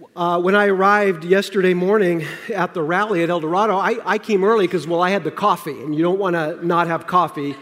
When I arrived yesterday morning at the rally at El Dorado, I came early because, I had the coffee, and you don't want to not have coffee.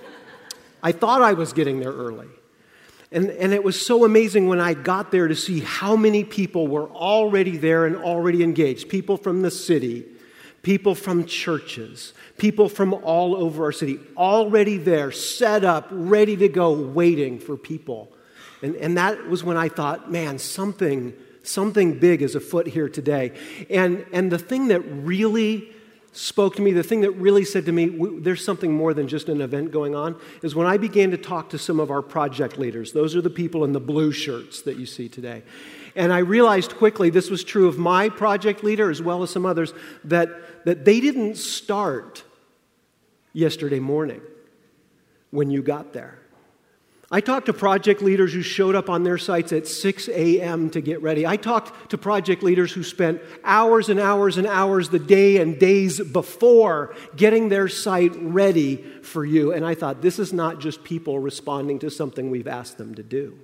I thought I was getting there early. And it was so amazing when I got there to see how many people were already there and already engaged. People from the city, people from churches, people from all over our city, already there, set up, ready to go, waiting for people. And that was when I thought, man, something big is afoot here today. And the thing that really spoke to me, the thing that really said to me, there's something more than just an event going on, is when I began to talk to some of our project leaders. Those are the people in the blue shirts that you see today. And I realized quickly, this was true of my project leader as well as some others, that they didn't start yesterday morning when you got there. I talked to project leaders who showed up on their sites at 6 a.m. to get ready. I talked to project leaders who spent hours and hours and hours the day and days before getting their site ready for you. And I thought, this is not just people responding to something we've asked them to do.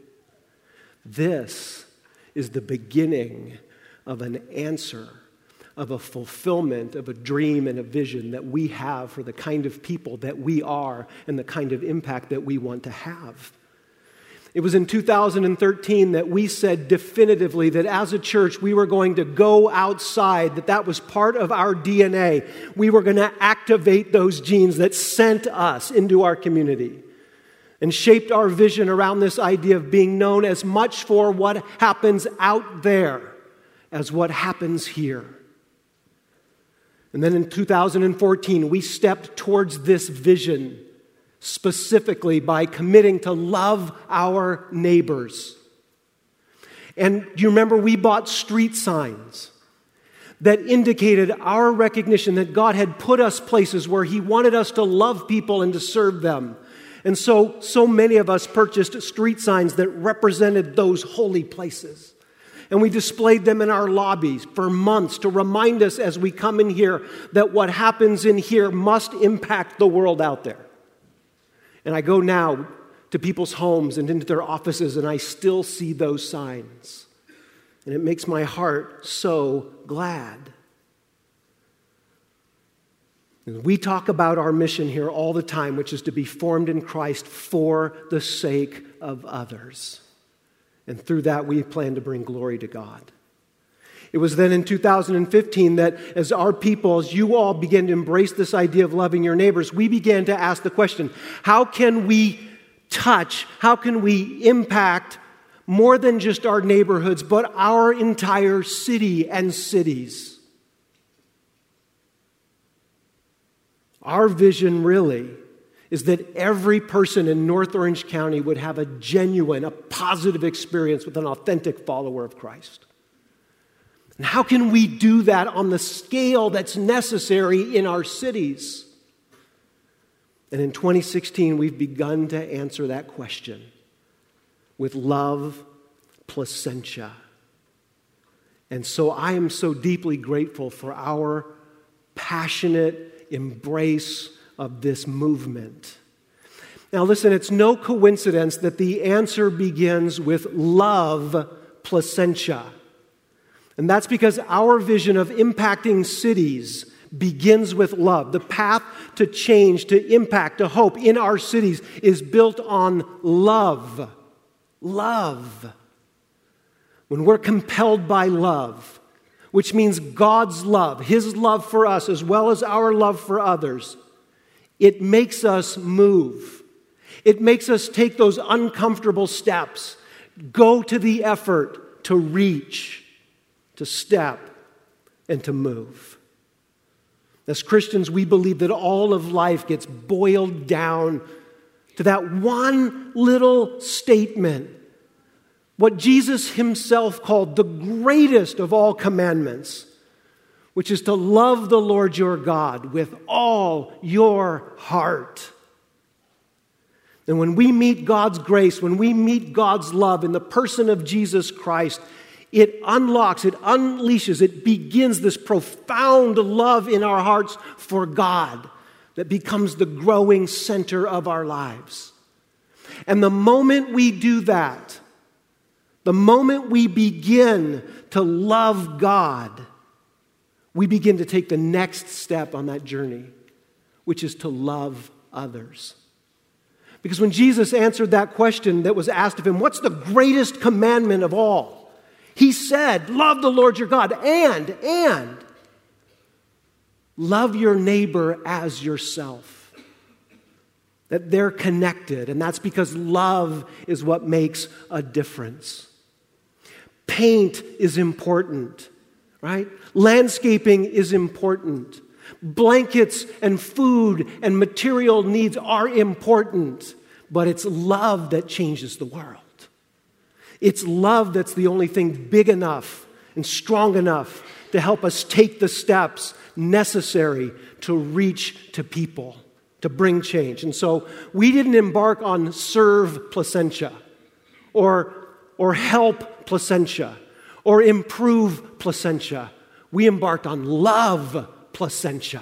This is the beginning of an answer, of a fulfillment of a dream and a vision that we have for the kind of people that we are and the kind of impact that we want to have. It was in 2013 that we said definitively that as a church we were going to go outside, that was part of our DNA. We were going to activate those genes that sent us into our community and shaped our vision around this idea of being known as much for what happens out there as what happens here. And then in 2014, we stepped towards this vision specifically by committing to love our neighbors. And do you remember we bought street signs that indicated our recognition that God had put us places where He wanted us to love people and to serve them. And so many of us purchased street signs that represented those holy places. And we displayed them in our lobbies for months to remind us as we come in here that what happens in here must impact the world out there. And I go now to people's homes and into their offices, and I still see those signs. And it makes my heart so glad. And we talk about our mission here all the time, which is to be formed in Christ for the sake of others. And through that, we plan to bring glory to God. It was then in 2015 that as our people, as you all began to embrace this idea of loving your neighbors, we began to ask the question, how can we touch, how can we impact more than just our neighborhoods, but our entire city and cities? Our vision really is that every person in North Orange County would have a genuine, a positive experience with an authentic follower of Christ. And how can we do that on the scale that's necessary in our cities? And in 2016, we've begun to answer that question with Love Placentia. And so I am so deeply grateful for our passionate embrace of this movement. Now listen, it's no coincidence that the answer begins with Love Placentia. And that's because our vision of impacting cities begins with love. The path to change, to impact, to hope in our cities is built on love. Love. When we're compelled by love, which means God's love, His love for us as well as our love for others, it makes us move. It makes us take those uncomfortable steps, go to the effort to reach, to step, and to move. As Christians, we believe that all of life gets boiled down to that one little statement, what Jesus Himself called the greatest of all commandments, which is to love the Lord your God with all your heart. And when we meet God's grace, when we meet God's love in the person of Jesus Christ, it unlocks, it unleashes, it begins this profound love in our hearts for God that becomes the growing center of our lives. And the moment we do that, The moment we begin to love God, we begin to take the next step on that journey, which is to love others. Because when Jesus answered that question that was asked of him, what's the greatest commandment of all? He said, love the Lord your God and love your neighbor as yourself. That they're connected, and that's because love is what makes a difference. Paint is important, right? Landscaping is important. Blankets and food and material needs are important, but it's love that changes the world. It's love that's the only thing big enough and strong enough to help us take the steps necessary to reach to people, to bring change. And so we didn't embark on serve Placentia or help Placentia or improve Placentia. We embarked on love Placentia.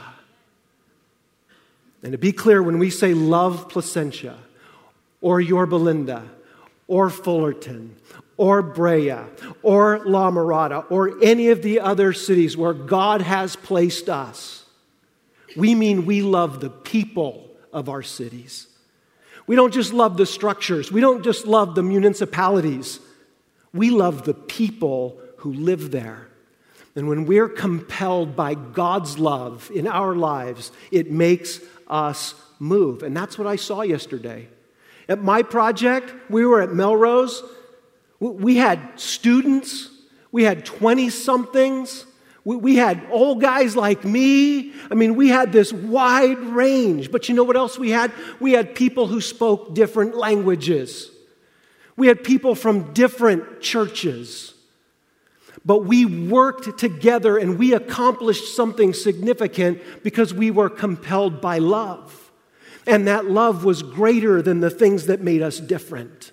And to be clear, when we say love Placentia or Yorba Linda or Fullerton or Brea or La Mirada or any of the other cities where God has placed us, we mean we love the people of our cities. We don't just love the structures. We don't just love the municipalities. We love the people who live there. And when we're compelled by God's love in our lives, it makes us move. And that's what I saw yesterday. At my project, we were at Melrose. We had students. We had 20-somethings. We had old guys like me. I mean, we had this wide range. But you know what else we had? We had people who spoke different languages. We had people from different churches. But we worked together and we accomplished something significant because we were compelled by love. And that love was greater than the things that made us different.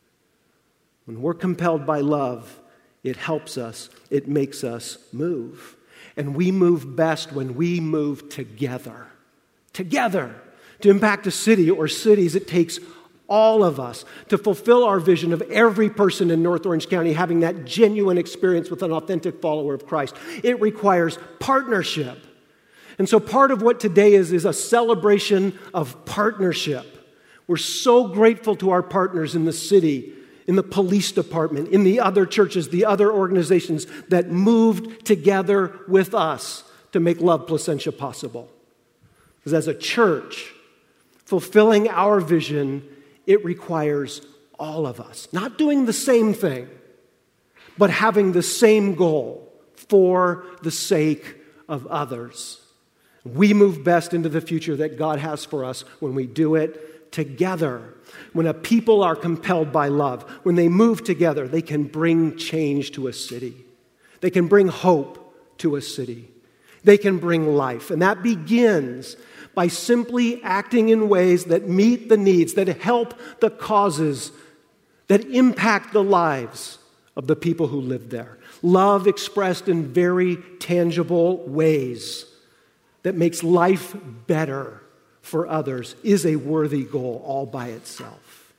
When we're compelled by love, it helps us, it makes us move. And we move best when we move together. Together. To impact a city or cities, it takes all of us to fulfill our vision of every person in North Orange County having that genuine experience with an authentic follower of Christ. It requires partnership. And so part of what today is a celebration of partnership. We're so grateful to our partners in the city, in the police department, in the other churches, the other organizations that moved together with us to make Love Placentia possible. Because as a church, fulfilling our vision, it requires all of us, not doing the same thing, but having the same goal for the sake of others. We move best into the future that God has for us when we do it together. When a people are compelled by love, when they move together, they can bring change to a city. They can bring hope to a city. They can bring life. And that begins by simply acting in ways that meet the needs, that help the causes, that impact the lives of the people who live there. Love expressed in very tangible ways that makes life better for others is a worthy goal all by itself.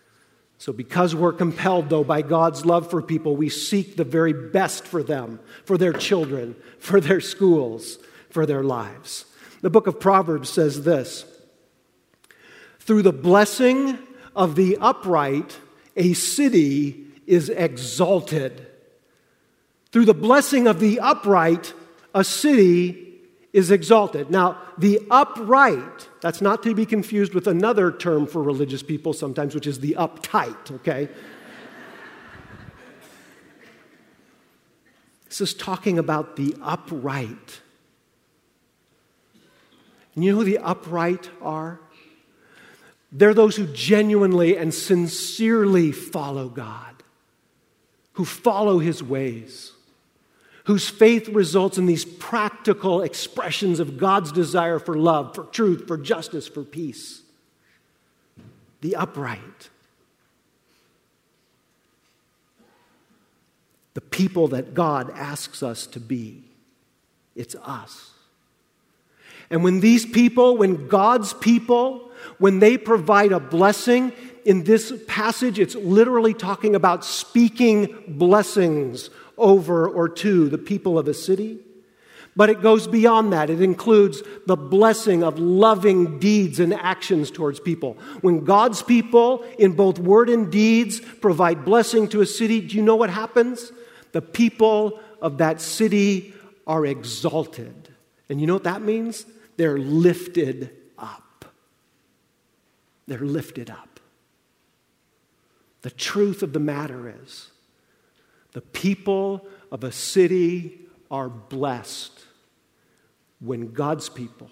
So because we're compelled, though, by God's love for people, we seek the very best for them, for their children, for their schools, for their lives. The book of Proverbs says this: through the blessing of the upright, a city is exalted. Through the blessing of the upright, a city is exalted. Now, the upright, that's not to be confused with another term for religious people sometimes, which is the uptight, okay? This is talking about the upright. And you know who the upright are? They're those who genuinely and sincerely follow God, who follow His ways, whose faith results in these practical expressions of God's desire for love, for truth, for justice, for peace. The upright. The people that God asks us to be. It's us. And when these people, when God's people, when they provide a blessing, in this passage, it's literally talking about speaking blessings over or to the people of a city. But it goes beyond that. It includes the blessing of loving deeds and actions towards people. When God's people, in both word and deeds, provide blessing to a city, do you know what happens? The people of that city are exalted. And you know what that means? They're lifted up. They're lifted up. The truth of the matter is, the people of a city are blessed when God's people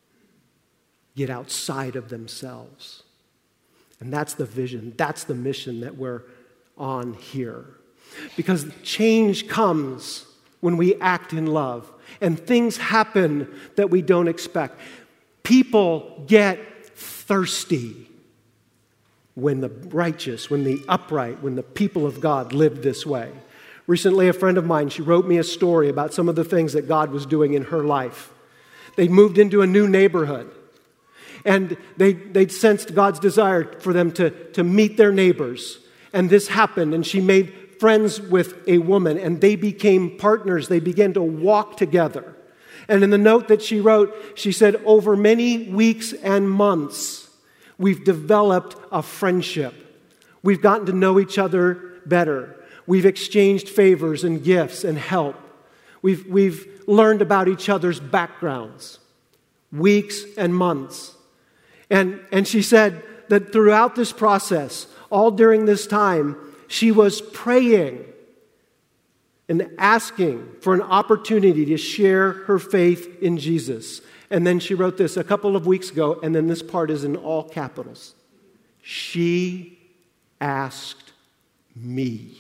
get outside of themselves. And that's the vision, that's the mission that we're on here. Because change comes when we act in love, and things happen that we don't expect. People get thirsty when the righteous, when the upright, when the people of God live this way. Recently, a friend of mine, she wrote me a story about some of the things that God was doing in her life. They moved into a new neighborhood, and they'd sensed God's desire for them to meet their neighbors. And this happened, and she made friends with a woman, and they became partners. They began to walk together. And in the note that she wrote, she said, over many weeks and months, we've developed a friendship. We've gotten to know each other better. We've exchanged favors and gifts and help. We've learned about each other's backgrounds, weeks and months. And she said that throughout this process, all during this time, she was praying and asking for an opportunity to share her faith in Jesus. And then she wrote this a couple of weeks ago, and then this part is in all capitals. She asked me.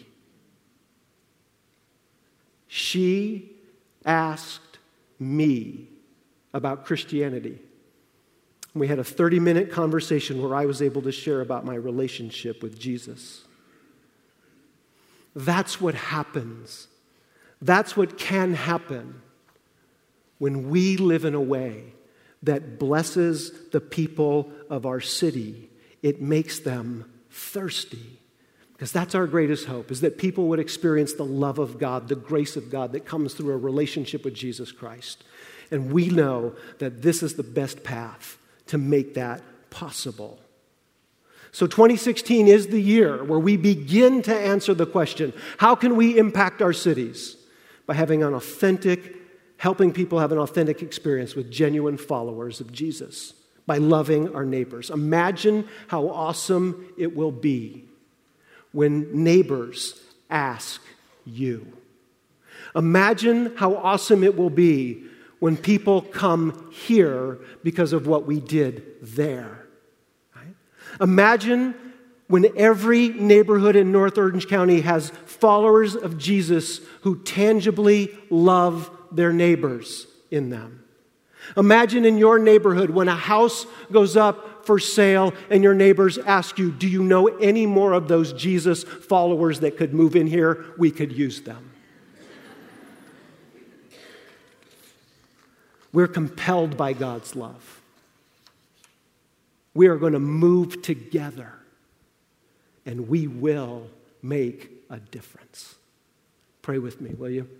She asked me about Christianity. We had a 30-minute conversation where I was able to share about my relationship with Jesus. That's what happens. That's what can happen when we live in a way that blesses the people of our city. It makes them thirsty. Because that's our greatest hope, is that people would experience the love of God, the grace of God that comes through a relationship with Jesus Christ. And we know that this is the best path to make that possible. So 2016 is the year where we begin to answer the question, how can we impact our cities? By helping people have an authentic experience with genuine followers of Jesus, by loving our neighbors. Imagine how awesome it will be when neighbors ask you. Imagine how awesome it will be when people come here because of what we did there. Right? Imagine when every neighborhood in North Orange County has followers of Jesus who tangibly love their neighbors in them. Imagine in your neighborhood when a house goes up for sale and your neighbors ask you, do you know any more of those Jesus followers that could move in here? We could use them. We're compelled by God's love. We are going to move together, and we will make a difference. Pray with me, will you?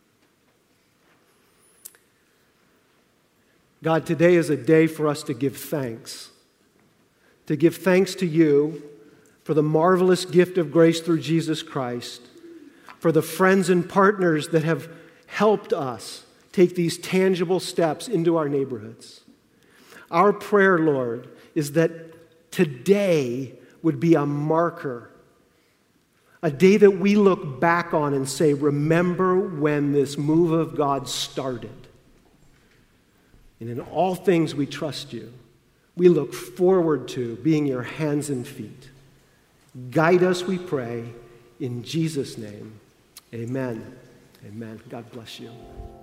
God, today is a day for us to give thanks. To give thanks to you for the marvelous gift of grace through Jesus Christ, for the friends and partners that have helped us take these tangible steps into our neighborhoods. Our prayer, Lord, is that today would be a marker, a day that we look back on and say, remember when this move of God started. And in all things we trust you. We look forward to being your hands and feet. Guide us, we pray, in Jesus' name. Amen. Amen. God bless you.